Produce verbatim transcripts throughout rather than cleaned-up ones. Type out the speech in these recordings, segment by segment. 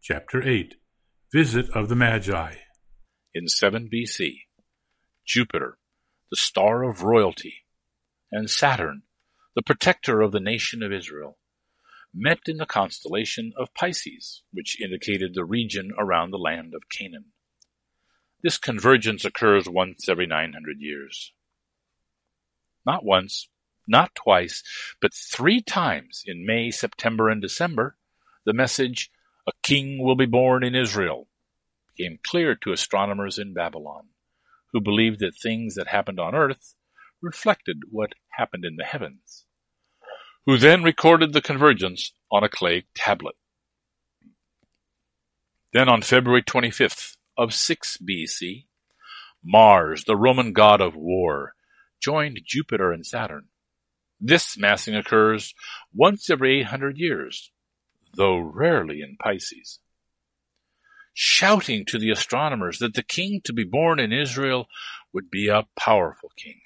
Chapter eight. Visit of the Magi. In seven B C, Jupiter, the star of royalty, and Saturn, the protector of the nation of Israel, met in the constellation of Pisces, which indicated the region around the land of Canaan. This convergence occurs once every nine hundred years. Not once, not twice, but three times in May, September, and December, the message, "A king will be born in Israel," became clear to astronomers in Babylon, who believed that things that happened on earth reflected what happened in the heavens, who then recorded the convergence on a clay tablet. Then on February twenty-fifth of six B C, Mars, the Roman god of war, joined Jupiter and Saturn. This massing occurs once every eight hundred years, though rarely in Pisces, shouting to the astronomers that the king to be born in Israel would be a powerful king.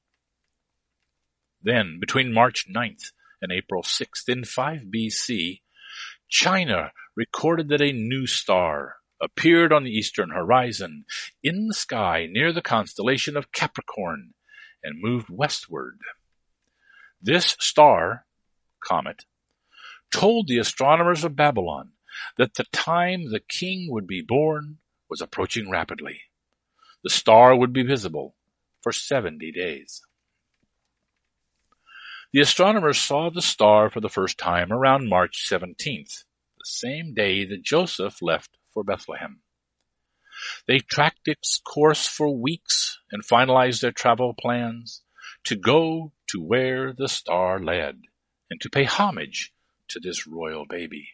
Then, between March ninth and April sixth in five B C, China recorded that a new star appeared on the eastern horizon in the sky near the constellation of Capricorn and moved westward. This star, comet, told the astronomers of Babylon that the time the king would be born was approaching rapidly. The star would be visible for seventy days. The astronomers saw the star for the first time around March seventeenth, the same day that Joseph left for Bethlehem. They tracked its course for weeks and finalized their travel plans to go to where the star led and to pay homage to this royal baby.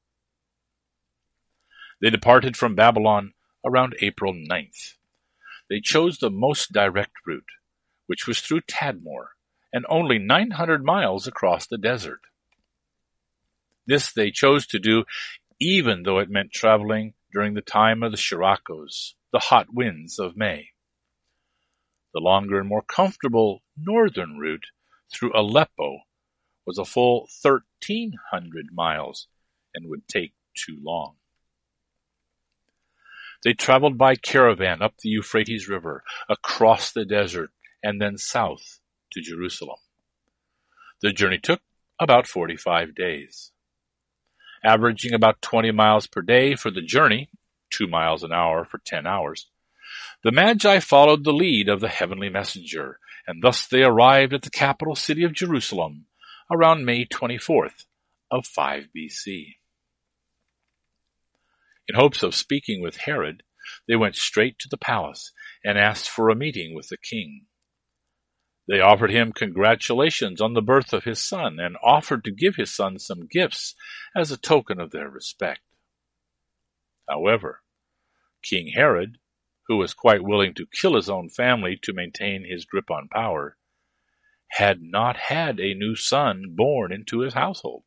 They departed from Babylon around April ninth. They chose the most direct route, which was through Tadmor, and only nine hundred miles across the desert. This they chose to do even though it meant traveling during the time of the Shirakos, the hot winds of May. The longer and more comfortable northern route through Aleppo was a full thirteen hundred miles and would take too long. They traveled by caravan up the Euphrates River, across the desert, and then south to Jerusalem. The journey took about forty-five days. Averaging about twenty miles per day for the journey, two miles an hour for ten hours, the Magi followed the lead of the heavenly messenger, and thus they arrived at the capital city of Jerusalem around May twenty-fourth of five B C. In hopes of speaking with Herod, they went straight to the palace and asked for a meeting with the king. They offered him congratulations on the birth of his son and offered to give his son some gifts as a token of their respect. However, King Herod, who was quite willing to kill his own family to maintain his grip on power, had not had a new son born into his household.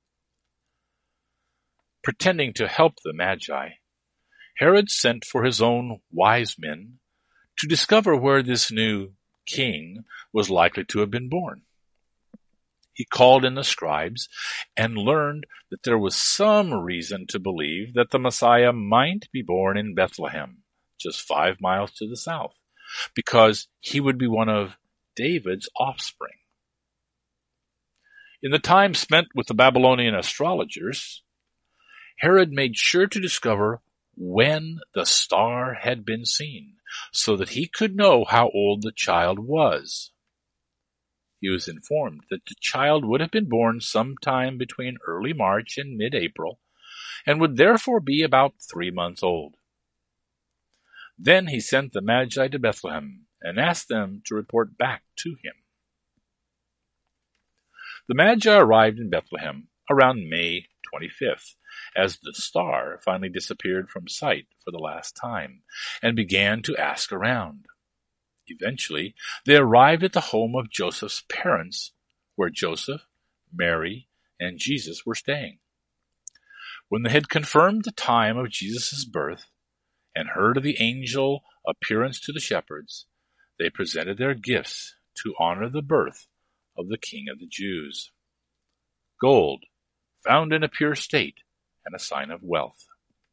Pretending to help the Magi, Herod sent for his own wise men to discover where this new king was likely to have been born. He called in the scribes and learned that there was some reason to believe that the Messiah might be born in Bethlehem, just five miles to the south, because he would be one of David's offspring. In the time spent with the Babylonian astrologers, Herod made sure to discover when the star had been seen, so that he could know how old the child was. He was informed that the child would have been born sometime between early March and mid-April, and would therefore be about three months old. Then he sent the Magi to Bethlehem and asked them to report back to him. The Magi arrived in Bethlehem around May twenty-fifth, as the star finally disappeared from sight for the last time, and began to ask around. Eventually, they arrived at the home of Joseph's parents, where Joseph, Mary, and Jesus were staying. When they had confirmed the time of Jesus' birth, and heard of the angel appearance to the shepherds, they presented their gifts to honor the birth of the King of the Jews. Gold, found in a pure state, and a sign of wealth.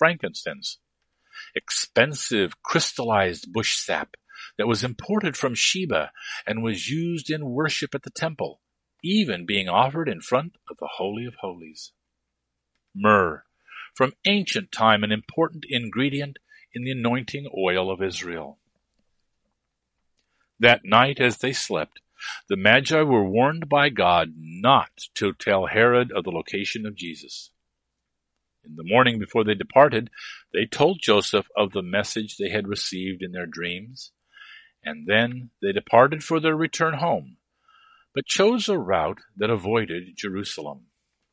frankincense, expensive crystallized bush sap that was imported from Sheba and was used in worship at the temple, even being offered in front of the Holy of Holies. Myrrh, from ancient time an important ingredient in the anointing oil of Israel. That night as they slept, the Magi were warned by God not to tell Herod of the location of Jesus. In the morning before they departed, they told Joseph of the message they had received in their dreams, and then they departed for their return home, but chose a route that avoided Jerusalem.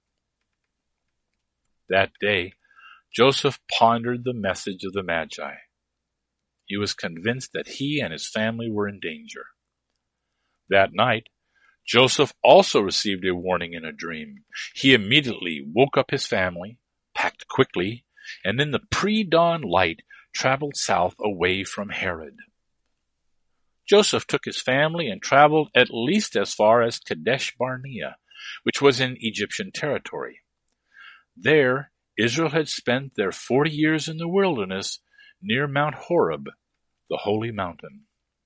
That day, Joseph pondered the message of the Magi. He was convinced that he and his family were in danger. That night, Joseph also received a warning in a dream. He immediately woke up his family, packed quickly, and in the pre-dawn light traveled south away from Herod. Joseph took his family and traveled at least as far as Kadesh Barnea, which was in Egyptian territory. There, Israel had spent their forty years in the wilderness near Mount Horeb, the holy mountain.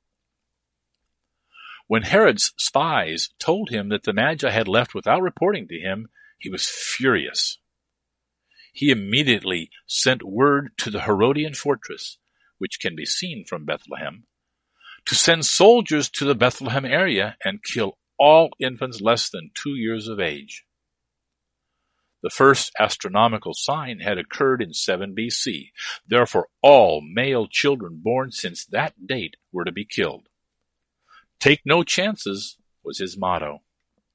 When Herod's spies told him that the Magi had left without reporting to him, he was furious. He immediately sent word to the Herodian fortress, which can be seen from Bethlehem, to send soldiers to the Bethlehem area and kill all infants less than two years of age. The first astronomical sign had occurred in seven B C. Therefore, all male children born since that date were to be killed. Take no chances was his motto.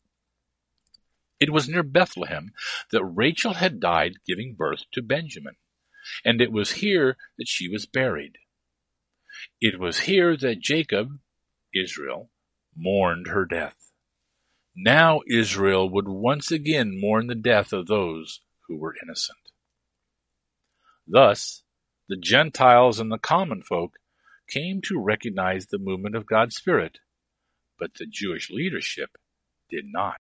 It was near Bethlehem that Rachel had died giving birth to Benjamin, and it was here that she was buried. It was here that Jacob, Israel, mourned her death. Now Israel would once again mourn the death of those who were innocent. Thus, the Gentiles and the common folk came to recognize the movement of God's Spirit, but the Jewish leadership did not.